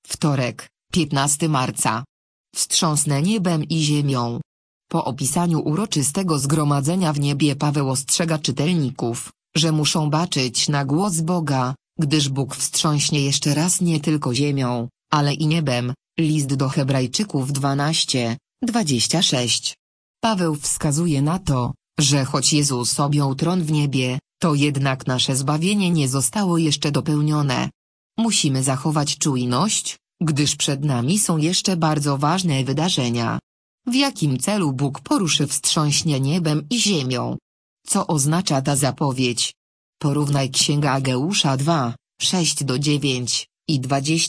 Wtorek, 15 marca. Wstrząsnę niebem i ziemią. Po opisaniu uroczystego zgromadzenia w niebie Paweł ostrzega czytelników, że muszą baczyć na głos Boga, gdyż Bóg wstrząśnie jeszcze raz nie tylko ziemią, ale i niebem. List do Hebrajczyków 12:26. Paweł wskazuje na to, że choć Jezus objął tron w niebie, to jednak nasze zbawienie nie zostało jeszcze dopełnione. Musimy zachować czujność, gdyż przed nami są jeszcze bardzo ważne wydarzenia. W jakim celu Bóg poruszy wstrząśnie niebem i ziemią? Co oznacza ta zapowiedź? Porównaj Księga Ageusza 2:6-9 i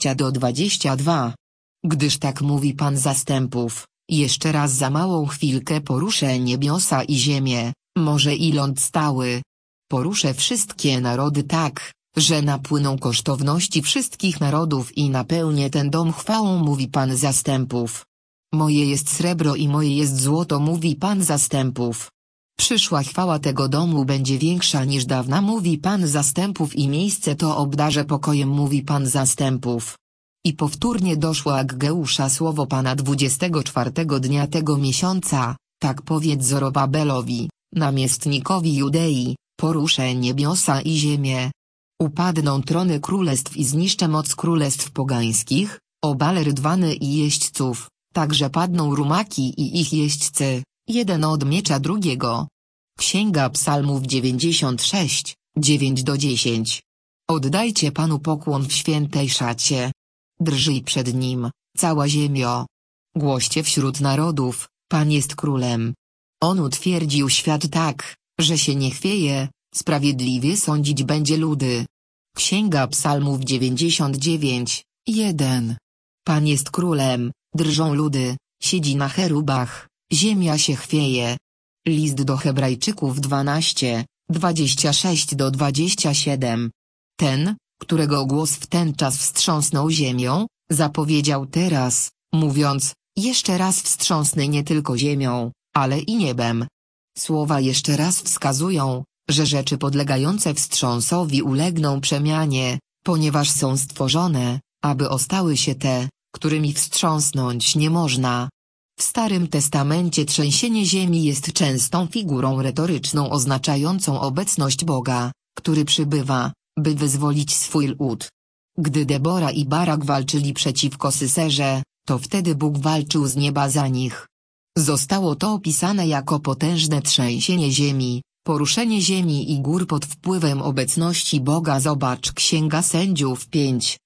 20-22. Gdyż tak mówi Pan zastępów, jeszcze raz za małą chwilkę poruszę niebiosa i ziemię, morze i ląd stały. Poruszę wszystkie narody tak, że napłyną kosztowności wszystkich narodów i napełnię ten dom chwałą, mówi Pan zastępów. Moje jest srebro i moje jest złoto, mówi Pan zastępów. Przyszła chwała tego domu będzie większa niż dawna, mówi Pan zastępów, i miejsce to obdarzę pokojem, mówi Pan zastępów. I powtórnie doszło Ageusza słowo Pana 24 dnia tego miesiąca, tak powiedz Zorobabelowi, namiestnikowi Judei, poruszę niebiosa i ziemię. Upadną trony królestw i zniszczę moc królestw pogańskich, obalę rydwany i jeźdźców, także padną rumaki i ich jeźdźcy, jeden od miecza drugiego. Księga Psalmów 96, 9-10. Oddajcie Panu pokłon w świętej szacie. Drżyj przed Nim, cała ziemio. Głoście wśród narodów, Pan jest królem. On utwierdził świat tak, że się nie chwieje, sprawiedliwie sądzić będzie ludy. Księga Psalmów 99, 1. Pan jest królem, drżą ludy, siedzi na cherubach, ziemia się chwieje. List do Hebrajczyków 12, 26-27. Ten, którego głos w ten czas wstrząsnął ziemią, zapowiedział teraz, mówiąc, jeszcze raz wstrząsnę nie tylko ziemią, ale i niebem. Słowa jeszcze raz wskazują, że rzeczy podlegające wstrząsowi ulegną przemianie, ponieważ są stworzone, aby ostały się te, którymi wstrząsnąć nie można. W Starym Testamencie trzęsienie ziemi jest częstą figurą retoryczną oznaczającą obecność Boga, który przybywa, by wyzwolić swój lud. Gdy Debora i Barak walczyli przeciwko Syserze, to wtedy Bóg walczył z nieba za nich. Zostało to opisane jako potężne trzęsienie ziemi, poruszenie ziemi i gór pod wpływem obecności Boga. Zobacz Księga Sędziów 5,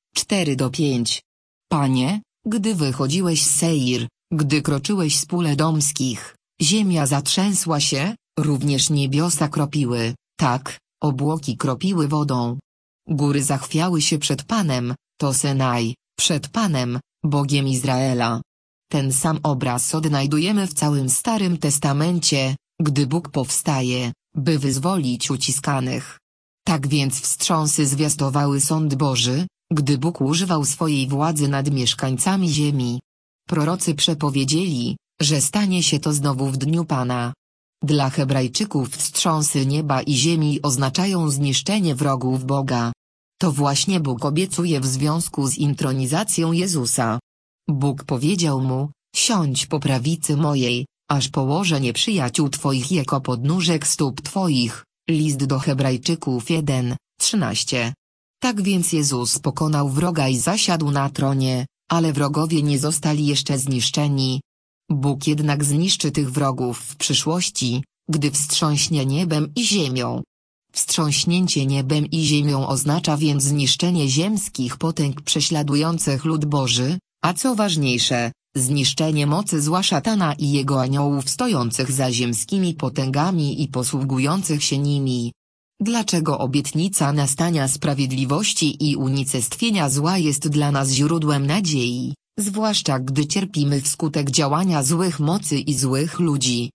4-5. Panie, gdy wychodziłeś z Seir, gdy kroczyłeś z pól edomskich, ziemia zatrzęsła się, również niebiosa kropiły, tak, obłoki kropiły wodą. Góry zachwiały się przed Panem, to Synaj, przed Panem, Bogiem Izraela. Ten sam obraz odnajdujemy w całym Starym Testamencie, gdy Bóg powstaje, by wyzwolić uciskanych. Tak więc wstrząsy zwiastowały sąd Boży, gdy Bóg używał swojej władzy nad mieszkańcami ziemi. Prorocy przepowiedzieli, że stanie się to znowu w dniu Pana. Dla Hebrajczyków wstrząsy nieba i ziemi oznaczają zniszczenie wrogów Boga. To właśnie Bóg obiecuje w związku z intronizacją Jezusa. Bóg powiedział mu, siądź po prawicy mojej, aż położę nieprzyjaciół twoich jako podnóżek stóp twoich. List do Hebrajczyków 1, 13. Tak więc Jezus pokonał wroga i zasiadł na tronie, ale wrogowie nie zostali jeszcze zniszczeni. Bóg jednak zniszczy tych wrogów w przyszłości, gdy wstrząśnie niebem i ziemią. Wstrząśnięcie niebem i ziemią oznacza więc zniszczenie ziemskich potęg prześladujących lud Boży, a co ważniejsze, zniszczenie mocy zła szatana i jego aniołów stojących za ziemskimi potęgami i posługujących się nimi. Dlaczego obietnica nastania sprawiedliwości i unicestwienia zła jest dla nas źródłem nadziei, zwłaszcza gdy cierpimy wskutek działania złych mocy i złych ludzi?